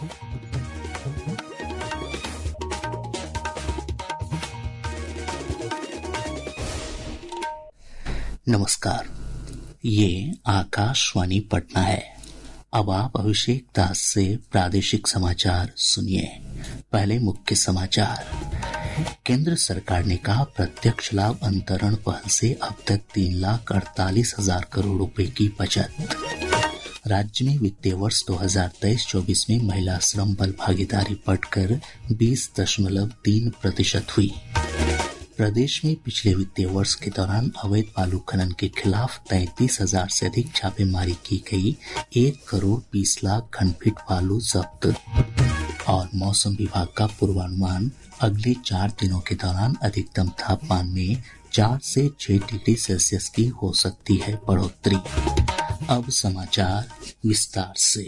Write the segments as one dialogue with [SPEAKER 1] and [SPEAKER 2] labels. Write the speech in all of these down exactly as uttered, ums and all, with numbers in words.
[SPEAKER 1] नमस्कार, ये आकाशवाणी पटना है। अब आप अभिषेक दास से प्रादेशिक समाचार सुनिए। पहले मुख्य समाचार। केंद्र सरकार ने कहा, प्रत्यक्ष लाभ अंतरण पहल से अब तक तीन लाख अड़तालीस हजार करोड़ रुपए की बचत। राज्य में वित्तीय वर्ष दो हजार तेईस चौबीस में महिला श्रम बल भागीदारी बढ़कर बीस दशमलव तीन प्रतिशत हुई। प्रदेश में पिछले वित्तीय वर्ष के दौरान अवैध बालू खनन के खिलाफ तैंतीस हजार से अधिक छापेमारी की गई। एक करोड़ बीस लाख घन फीट बालू जब्त। और मौसम विभाग का पूर्वानुमान, अगले चार दिनों के दौरान अधिकतम तापमान में चार से छह डिग्री सेल्सियस की हो सकती है बढ़ोतरी। अब समाचार विस्तार से।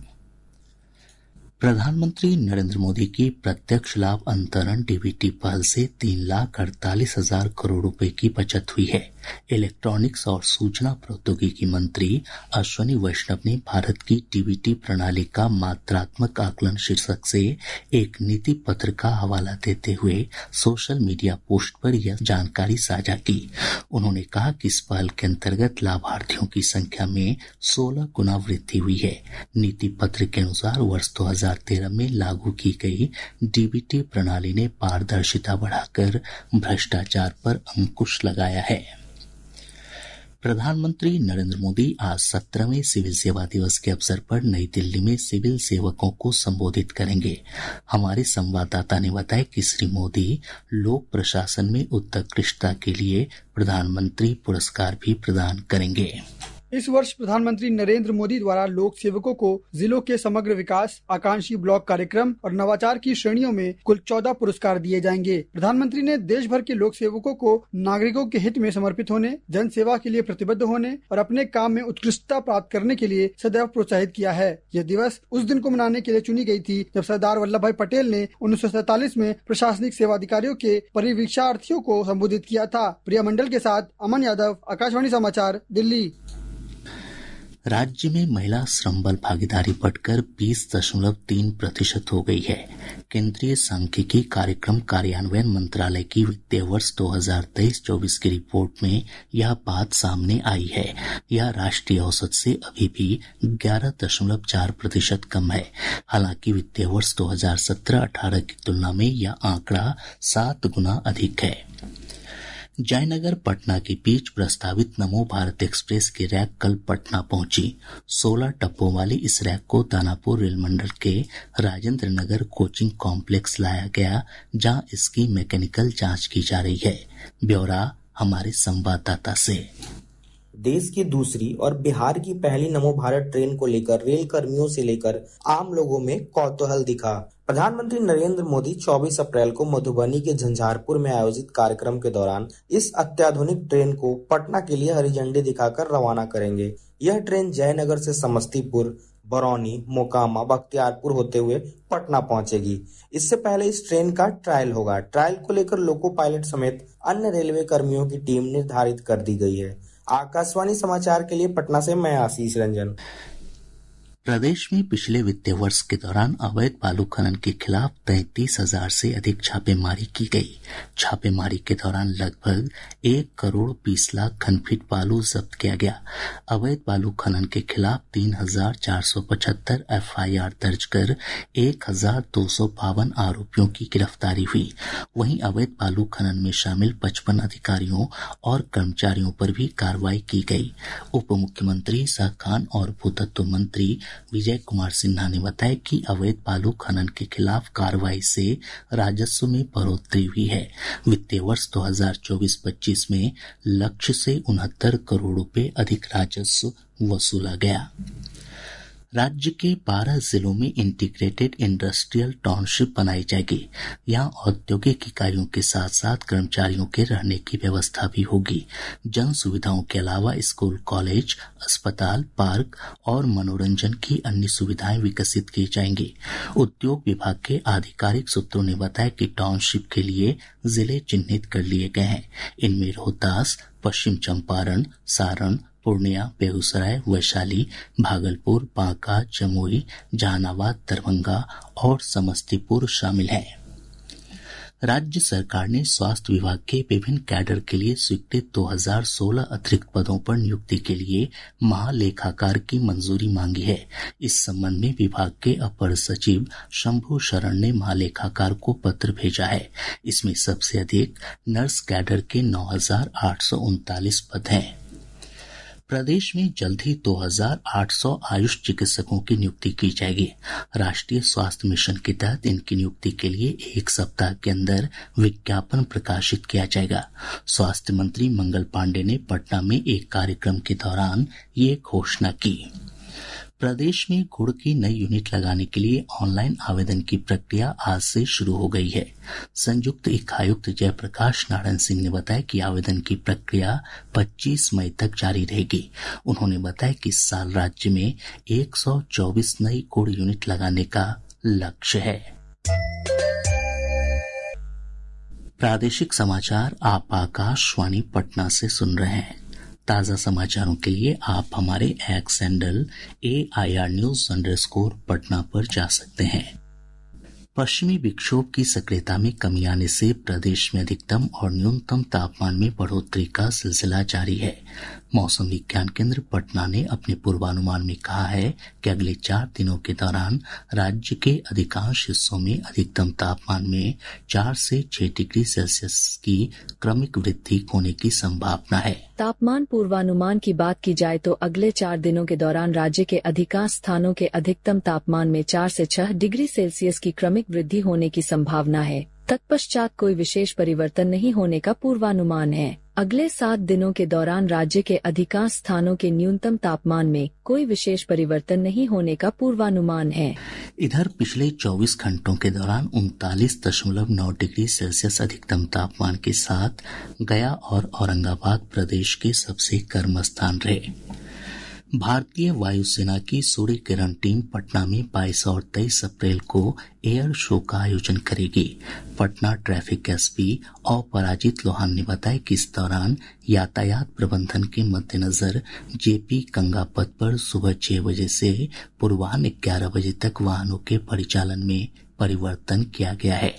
[SPEAKER 1] प्रधानमंत्री नरेंद्र मोदी की प्रत्यक्ष लाभ अंतरण डीबीटी पहल से तीन लाख अड़तालीस हजार करोड़ रुपए की बचत हुई है। इलेक्ट्रॉनिक्स और सूचना प्रौद्योगिकी मंत्री अश्विनी वैष्णव ने भारत की डीबीटी प्रणाली का मात्रात्मक आकलन शीर्षक से एक नीति पत्र का हवाला देते हुए सोशल मीडिया पोस्ट पर यह जानकारी साझा की। उन्होंने कहा कि इस पहल के अंतर्गत लाभार्थियों की संख्या में सोलह गुना वृद्धि हुई है। नीति पत्र के अनुसार वर्ष दो हजार तेरह में लागू की गई डीबीटी प्रणाली ने पारदर्शिता बढ़ाकर भ्रष्टाचार पर अंकुश लगाया है। प्रधानमंत्री नरेंद्र मोदी आज सत्रहवें सिविल सेवा दिवस के अवसर पर नई दिल्ली में सिविल सेवकों को संबोधित करेंगे। हमारे संवाददाता ने बताया कि श्री मोदी लोक प्रशासन में उत्कृष्टता के लिए प्रधानमंत्री पुरस्कार भी प्रदान करेंगे।
[SPEAKER 2] इस वर्ष प्रधानमंत्री नरेंद्र मोदी द्वारा लोक सेवकों को जिलों के समग्र विकास, आकांक्षी ब्लॉक कार्यक्रम और नवाचार की श्रेणियों में कुल चौदह पुरस्कार दिए जाएंगे। प्रधानमंत्री ने देश भर के लोक सेवकों को नागरिकों के हित में समर्पित होने, जन सेवा के लिए प्रतिबद्ध होने और अपने काम में उत्कृष्टता प्राप्त करने के लिए सदैव प्रोत्साहित किया है। यह दिवस उस दिन को मनाने के लिए चुनी गई थी जब सरदार वल्लभ भाई पटेल ने उन्नीस सौ सैतालीस में प्रशासनिक सेवा अधिकारियों के परिवीक्षार्थियों को संबोधित किया था। प्रिया मंडल के साथ अमन यादव, आकाशवाणी समाचार, दिल्ली।
[SPEAKER 1] राज्य में महिला श्रम बल भागीदारी बढ़कर बीस दशमलव तीन प्रतिशत हो गई है। केंद्रीय सांख्यिकी कार्यक्रम कार्यान्वयन मंत्रालय की वित्तीय वर्ष दो हजार तेईस चौबीस की रिपोर्ट में यह बात सामने आई है। यह राष्ट्रीय औसत से अभी भी ग्यारह दशमलव चार प्रतिशत कम है। हालांकि वित्तीय वर्ष दो हजार सत्रह अठारह की तुलना में यह आंकड़ा सात गुना अधिक है। जयनगर पटना के बीच प्रस्तावित नमो भारत एक्सप्रेस की रैक कल पटना पहुंची। सोलह टप्पों वाली इस रैक को दानापुर रेल मंडल के राजेंद्र नगर कोचिंग कॉम्प्लेक्स लाया गया, जहां इसकी मैकेनिकल जांच की जा रही है। ब्यौरा हमारे संवाददाता से।
[SPEAKER 3] देश की दूसरी और बिहार की पहली नमो भारत ट्रेन को लेकर रेल कर्मियों से लेकर आम लोगों में कौतूहल दिखा। प्रधानमंत्री नरेंद्र मोदी चौबीस अप्रैल को मधुबनी के झंझारपुर में आयोजित कार्यक्रम के दौरान इस अत्याधुनिक ट्रेन को पटना के लिए हरी झंडी दिखाकर रवाना करेंगे। यह ट्रेन जयनगर से समस्तीपुर, बरौनी, मोकामा, बख्तियारपुर होते हुए पटना पहुंचेगी। इससे पहले इस ट्रेन का ट्रायल होगा। ट्रायल को लेकर लोको पायलट समेत अन्य रेलवे कर्मियों की टीम निर्धारित कर दी गई है। आकाशवाणी समाचार के लिए पटना से मैं आशीष रंजन।
[SPEAKER 1] प्रदेश में पिछले वित्तीय वर्ष के दौरान अवैध बालू खनन के खिलाफ तैंतीस हजार से अधिक छापेमारी की गई। छापेमारी के दौरान लगभग एक करोड़ बीस लाख घन फीट बालू जब्त किया गया। अवैध बालू खनन के खिलाफ तीन हजार चार सौ पचहत्तर एफ आई आर दर्ज कर एक हजार दो सौ बावन आरोपियों की गिरफ्तारी हुई। वहीं अवैध बालू खनन में शामिल पचपन अधिकारियों और कर्मचारियों पर भी कार्रवाई की गई। उप मुख्यमंत्री सह खान और भूतत्व मंत्री विजय कुमार सिन्हा ने बताया कि अवैध बालू खनन के खिलाफ कार्रवाई से राजस्व में बढ़ोतरी हुई है। वित्तीय वर्ष दो हजार चौबीस पच्चीस में लक्ष्य से उनहत्तर करोड़ रुपए अधिक राजस्व वसूला गया। राज्य के बारह जिलों में इंटीग्रेटेड इंडस्ट्रियल टाउनशिप बनाई जाएगी। यहाँ औद्योगिक इकाइयों के साथ साथ कर्मचारियों के रहने की व्यवस्था भी होगी। जन सुविधाओं के अलावा स्कूल, कॉलेज, अस्पताल, पार्क और मनोरंजन की अन्य सुविधाएं विकसित की जाएंगी। उद्योग विभाग के आधिकारिक सूत्रों ने बताया कि टाउनशिप के लिए जिले चिन्हित कर लिए गए हैं। इनमें रोहतास, पश्चिम चंपारण, सारण, पूर्णिया, बेगूसराय, वैशाली, भागलपुर, बांका, जमुई, जहानाबाद, दरभंगा और समस्तीपुर शामिल हैं। राज्य सरकार ने स्वास्थ्य विभाग के विभिन्न कैडर के लिए स्वीकृत दो हज़ार सोलह अतिरिक्त पदों पर नियुक्ति के लिए महालेखाकार की मंजूरी मांगी है। इस संबंध में विभाग के अपर सचिव शंभू शरण ने महालेखाकार को पत्र भेजा है। इसमें सबसे अधिक नर्स कैडर के नौ हजार आठ सौ उनतालीस पद हैं। प्रदेश में जल्द ही दो हज़ार आठ सौ आयुष चिकित्सकों की नियुक्ति की जाएगी। राष्ट्रीय स्वास्थ्य मिशन के तहत इनकी नियुक्ति के लिए एक सप्ताह के अंदर विज्ञापन प्रकाशित किया जाएगा। स्वास्थ्य मंत्री मंगल पांडे ने पटना में एक कार्यक्रम के दौरान ये घोषणा की। प्रदेश में गुड़ की नई यूनिट लगाने के लिए ऑनलाइन आवेदन की प्रक्रिया आज से शुरू हो गई है। संयुक्त इकायुक्त जयप्रकाश नारायण सिंह ने बताया कि आवेदन की प्रक्रिया पच्चीस मई तक जारी रहेगी। उन्होंने बताया कि इस साल राज्य में एक सौ चौबीस नई गुड़ यूनिट लगाने का लक्ष्य है। प्रादेशिक समाचार आप आकाशवाणी पटना से सुन रहे हैं। ताज़ा समाचारों के लिए आप हमारे X handle A I R news underscore Patna पर जा सकते हैं। पश्चिमी विक्षोभ की सक्रियता में कमी आने से प्रदेश में अधिकतम और न्यूनतम तापमान में बढ़ोतरी का सिलसिला जारी है। मौसम विज्ञान केंद्र पटना ने अपने पूर्वानुमान में कहा है कि अगले चार दिनों के दौरान राज्य के अधिकांश हिस्सों में अधिकतम तापमान में चार से छह डिग्री सेल्सियस की क्रमिक वृद्धि होने की संभावना है।
[SPEAKER 4] तापमान पूर्वानुमान की बात की जाए तो अगले चार दिनों के दौरान राज्य के अधिकांश स्थानों के अधिकतम तापमान में चार से छह डिग्री सेल्सियस की क्रमिक वृद्धि होने की संभावना है। तत्पश्चात कोई विशेष परिवर्तन नहीं होने का पूर्वानुमान है। अगले सात दिनों के दौरान राज्य के अधिकांश स्थानों के न्यूनतम तापमान में कोई विशेष परिवर्तन नहीं होने का पूर्वानुमान है।
[SPEAKER 1] इधर पिछले चौबीस घंटों के दौरान उनतालीस दशमलव नौ डिग्री सेल्सियस अधिकतम तापमान के साथ गया और औरंगाबाद प्रदेश के सबसे गर्म स्थान रहे। भारतीय वायुसेना की सूर्य किरण टीम पटना में बाईस और तेईस अप्रैल को एयर शो का आयोजन करेगी। पटना ट्रैफिक एस पी अपराजित लोहान ने बताया कि इस दौरान यातायात प्रबंधन के मद्देनजर जेपी गंगा पथ पर सुबह छह बजे से पूर्वाह्न ग्यारह बजे तक वाहनों के परिचालन में परिवर्तन किया गया है।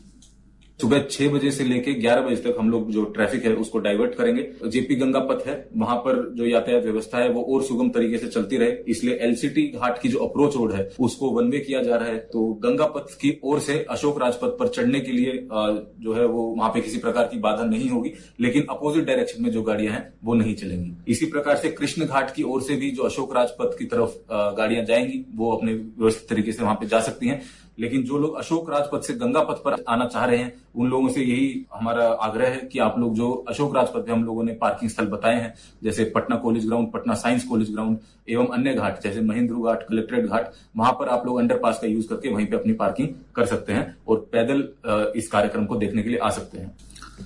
[SPEAKER 5] सुबह छह बजे से लेके ग्यारह बजे तक हम लोग जो ट्रैफिक है उसको डाइवर्ट करेंगे। जेपी गंगा पथ है, वहां पर जो यातायात व्यवस्था है वो और सुगम तरीके से चलती रहे, इसलिए एलसीटी घाट की जो अप्रोच रोड है उसको वन वे किया जा रहा है। तो गंगा पथ की ओर से अशोक राजपथ पर चढ़ने के लिए जो है वो वहां पे किसी प्रकार की बाधा नहीं होगी, लेकिन अपोजिट डायरेक्शन में जो गाड़ियां हैं वो नहीं चलेंगी। इसी प्रकार से कृष्ण घाट की ओर से भी जो अशोक राजपथ की तरफ गाड़ियां जाएंगी वो अपने व्यवस्थित तरीके से वहां पे जा सकती हैं। लेकिन जो लोग अशोक राजपथ से गंगा पथ पर आना चाह रहे हैं उन लोगों से यही हमारा आग्रह है कि आप लोग जो अशोक राजपथ पे हम लोगों ने पार्किंग स्थल बताए हैं, जैसे Patna college ground, Patna science college ground एवं अन्य घाट जैसे महेंद्र घाट, कलेक्ट्रेट घाट, वहां पर आप लोग अंडरपास का यूज करके वहीं पे अपनी पार्किंग कर सकते हैं और पैदल इस कार्यक्रम को देखने के लिए आ सकते हैं।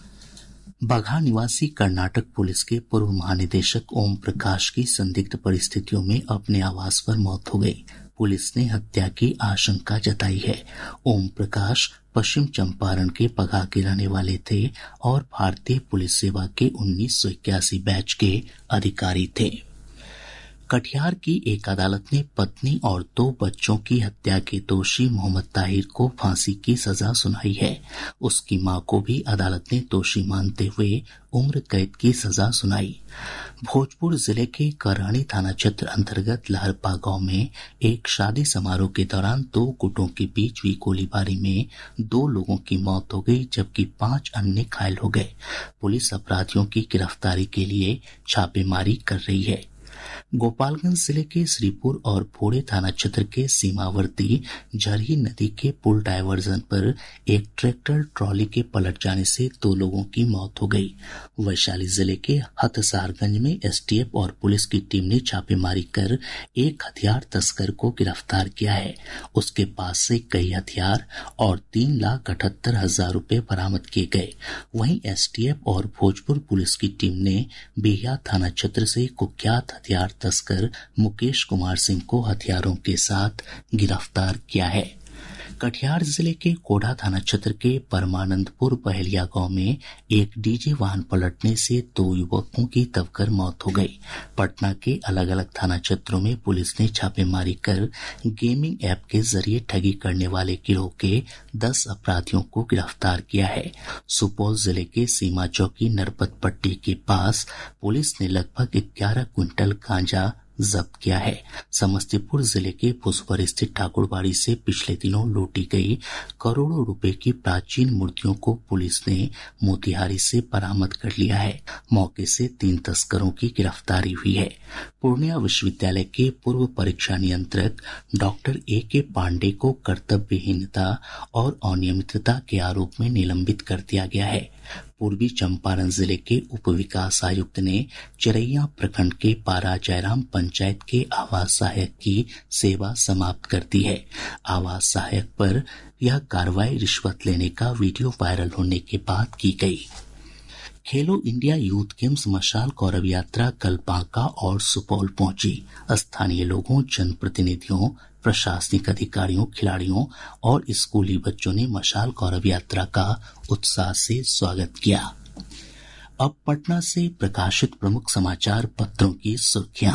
[SPEAKER 1] बगहा निवासी कर्नाटक पुलिस के पूर्व महानिदेशक ओम प्रकाश की संदिग्ध परिस्थितियों में अपने आवास पर मौत हो गई। पुलिस ने हत्या की आशंका जताई है। ओम प्रकाश पश्चिम चंपारण के बगहा के रहने वाले थे और भारतीय पुलिस सेवा के उन्नीस सौ इक्यासी बैच के अधिकारी थे। कटिहार की एक अदालत ने पत्नी और दो बच्चों की हत्या के दोषी मोहम्मद ताहिर को फांसी की सजा सुनाई है। उसकी मां को भी अदालत ने दोषी मानते हुए उम्र कैद की सजा सुनाई। भोजपुर जिले के करहनी थाना क्षेत्र अंतर्गत लहरपा गांव में एक शादी समारोह के दौरान दो गुटों के बीच हुई गोलीबारी में दो लोगों की मौत हो गई, जबकि पांच अन्य घायल हो गए। पुलिस अपराधियों की गिरफ्तारी के लिए छापेमारी कर रही है। गोपालगंज जिले के श्रीपुर और भोरे थाना क्षेत्र के सीमावर्ती झरही नदी के पुल डायवर्जन पर एक ट्रैक्टर ट्रॉली के पलट जाने से दो लोगों की मौत हो गई। वैशाली जिले के हथसारगंज में एसटीएफ और पुलिस की टीम ने छापेमारी कर एक हथियार तस्कर को गिरफ्तार किया है। उसके पास से कई हथियार और तीन लाख अठहत्तर हजार रूपये बरामद किए गए। वहीं एसटीएफ और भोजपुर पुलिस की टीम ने बिहिया थाना क्षेत्र से कुख्यात हथियार तस्कर मुकेश कुमार सिंह को हथियारों के साथ गिरफ्तार किया है। कटिहार जिले के कोढ़ा थाना क्षेत्र के परमानंदपुर बहेलिया गांव में एक डीजे वाहन पलटने से दो युवकों की दबकर मौत हो गई। पटना के अलग अलग थाना क्षेत्रों में पुलिस ने छापेमारी कर गेमिंग ऐप के जरिए ठगी करने वाले गिरोह के दस अपराधियों को गिरफ्तार किया है। सुपौल जिले के सीमा चौकी नरपत पट्टी के पास पुलिस ने लगभग ग्यारह क्विंटल गांजा जब्त किया है। समस्तीपुर जिले के भुसवर स्थित ठाकुरबाड़ी से पिछले दिनों लूटी गई करोड़ों रुपए की प्राचीन मूर्तियों को पुलिस ने मोतिहारी से बरामद कर लिया है। मौके से तीन तस्करों की गिरफ्तारी हुई है। पूर्णिया विश्वविद्यालय के पूर्व परीक्षा नियंत्रक डॉक्टर ए के पांडे को कर्तव्यहीनता और अनियमितता के आरोप में निलंबित कर दिया गया है। पूर्वी चंपारण जिले के उप विकास आयुक्त ने चिरैया प्रखंड के पारा जयराम पंचायत के आवास सहायक की सेवा समाप्त कर दी है। आवास सहायक पर यह कार्रवाई रिश्वत लेने का वीडियो वायरल होने के बाद की गई। खेलो इंडिया यूथ गेम्स मशाल गौरव यात्रा कल बांका और सुपौल पहुंची। स्थानीय लोगों, जनप्रतिनिधियों, प्रशासनिक अधिकारियों, खिलाड़ियों और स्कूली बच्चों ने मशाल गौरव यात्रा का उत्साह से स्वागत किया। अब पटना से प्रकाशित प्रमुख समाचार पत्रों की सुर्खियां।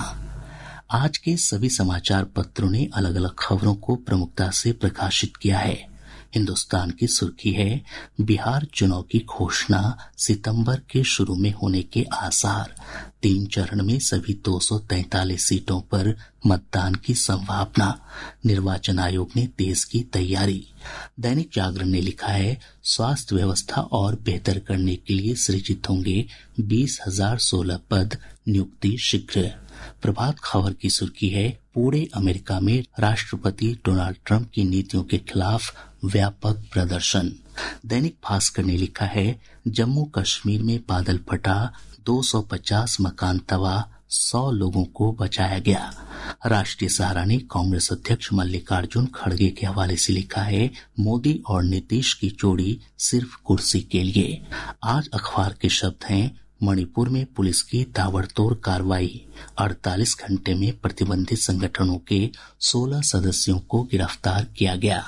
[SPEAKER 1] आज के सभी समाचार पत्रों ने अलग अलग खबरों को प्रमुखता से प्रकाशित किया है। हिन्दुस्तान की सुर्खी है, बिहार चुनाव की घोषणा सितंबर के शुरू में होने के आसार। तीन चरण में सभी दो सौ तैंतालीस सीटों पर मतदान की संभावना। निर्वाचन आयोग ने तेज की तैयारी। दैनिक जागरण ने लिखा है, स्वास्थ्य व्यवस्था और बेहतर करने के लिए सृजित होंगे बीस हजार सोलह पद, नियुक्ति शीघ्र। प्रभात खबर की सुर्खी है, पूरे अमेरिका में राष्ट्रपति डोनाल्ड ट्रंप की नीतियों के खिलाफ व्यापक प्रदर्शन। दैनिक भास्कर ने लिखा है, जम्मू कश्मीर में बादल फटा, दो सौ पचास मकान तबाह, सौ लोगों को बचाया गया। राष्ट्रीय सहारा ने कांग्रेस अध्यक्ष मल्लिकार्जुन खड़गे के हवाले से लिखा है, मोदी और नीतीश की जोड़ी सिर्फ कुर्सी के लिए। आज अखबार के शब्द हैं, मणिपुर में पुलिस की ताबड़तोड़ कार्रवाई, अड़तालीस घंटे में प्रतिबंधित संगठनों के सोलह सदस्यों को गिरफ्तार किया गया।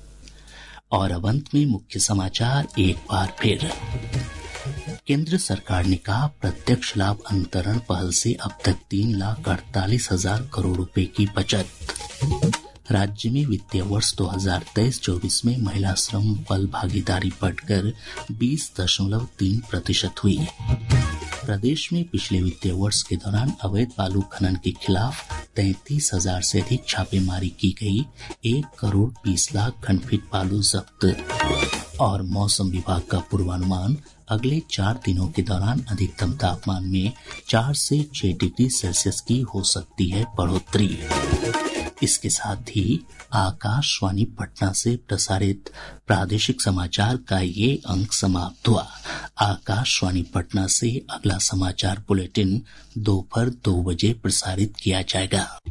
[SPEAKER 1] और अब अंत में मुख्य समाचार एक बार फिर। केंद्र सरकार ने कहा, प्रत्यक्ष लाभ अंतरण पहल से अब तक तीन लाख अड़तालीस हजार करोड़ रुपए की बचत। राज्य में वित्तीय वर्ष दो हजार तेईस चौबीस में महिला श्रम बल भागीदारी बढ़कर बीस दशमलव तीन प्रतिशत हुई। प्रदेश में पिछले वित्तीय वर्ष के दौरान अवैध बालू खनन के खिलाफ तैंतीस हजार से अधिक छापेमारी की गई। एक करोड़ बीस लाख घन फीट बालू जब्त। और मौसम विभाग का पूर्वानुमान, अगले चार दिनों के दौरान अधिकतम तापमान में चार से छह डिग्री सेल्सियस की हो सकती है बढ़ोतरी। इसके साथ ही आकाशवाणी पटना से प्रसारित प्रादेशिक समाचार का ये अंक समाप्त हुआ। आकाशवाणी पटना से अगला समाचार बुलेटिन दोपहर दो बजे प्रसारित किया जाएगा।